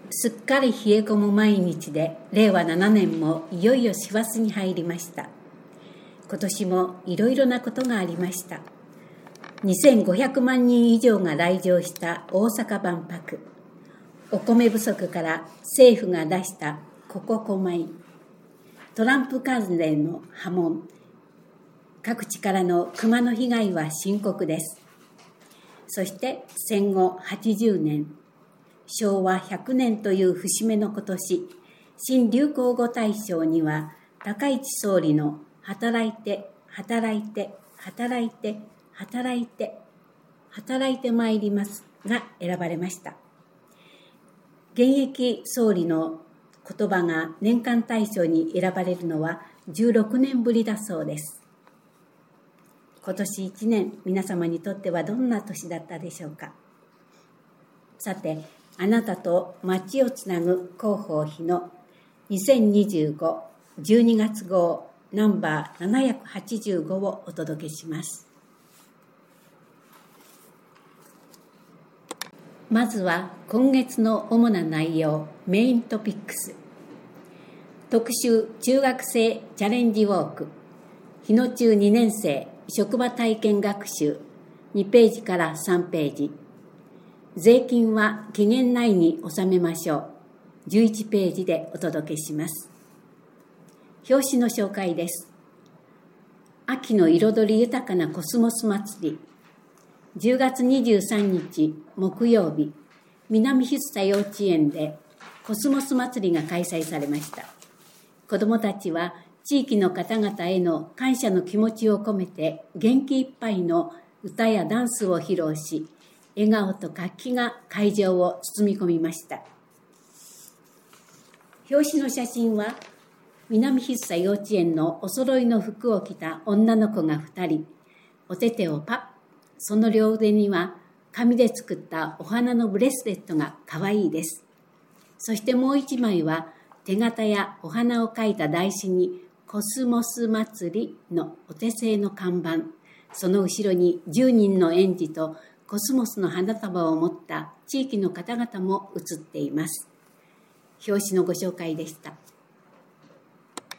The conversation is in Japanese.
すっかり冷え込む毎日で、令和7年もいよいよ師走に入りました。今年もいろいろなことがありました。2500万人以上が来場した大阪万博。お米不足から政府が出したここ米。トランプ関連の波紋。各地からの熊の被害は深刻です。そして戦後80年。昭和100年という節目の今年、新流行語大賞には、高市総理の働いて、働いて、働いて、働いて、働いてまいりますが選ばれました。現役総理の言葉が年間大賞に選ばれるのは16年ぶりだそうです。今年1年、皆様にとってはどんな年だったでしょうか。さて、あなたと街をつなぐ広報誌の2025 12月号ナンバー785をお届けします。まずは今月の主な内容、メイントピックス。特集中学生チャレンジウォーク。日野中2年生職場体験学習。2ページから3ページ。税金は期限内に納めましょう。11ページでお届けします。表紙の紹介です。秋の彩り豊かなコスモス祭り。10月23日木曜日、南筆田幼稚園でコスモス祭りが開催されました。子どもたちは地域の方々への感謝の気持ちを込めて元気いっぱいの歌やダンスを披露し、笑顔と活気が会場を包み込みました。表紙の写真は、南筆田幼稚園のお揃いの服を着た女の子が2人、お手手をパッ、その両腕には紙で作ったお花のブレスレットがかわいいです。そしてもう1枚は、手形やお花を描いた台紙に、コスモス祭りのお手製の看板、その後ろに10人の園児とコスモスの花束を持った地域の方々も写っています。表紙のご紹介でした。